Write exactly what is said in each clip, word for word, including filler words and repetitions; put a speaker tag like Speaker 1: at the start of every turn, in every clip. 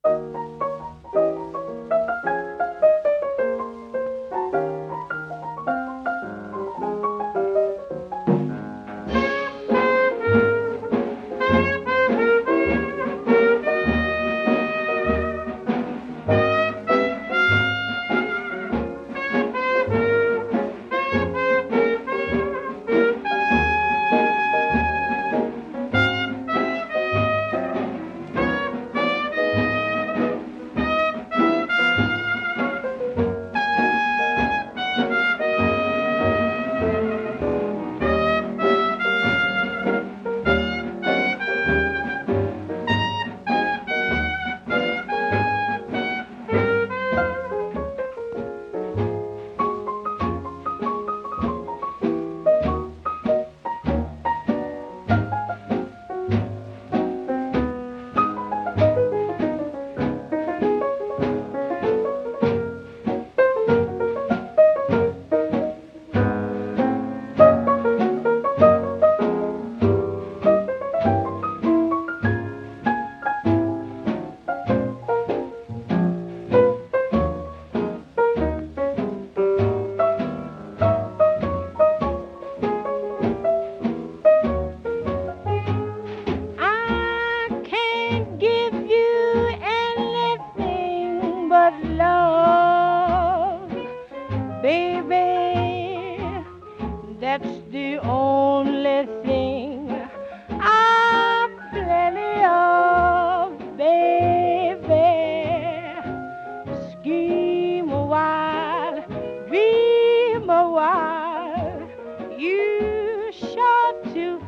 Speaker 1: That's the only thing I'm plenty of, baby. Scheme a while, dream a while, you sure to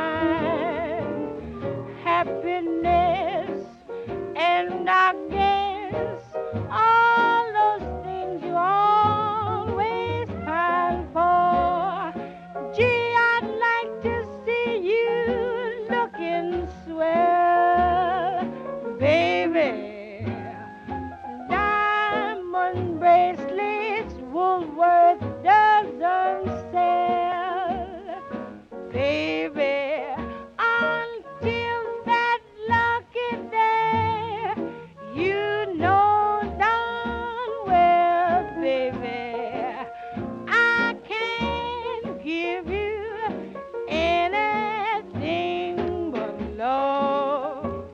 Speaker 1: find happiness, and I guess all those things you always pine for. Gee, I'd like to see you looking swell, baby. Diamond bracelets Woolworth doesn't sell, baby. Until that lucky day, you know darn well, baby, I can't give you anything but love.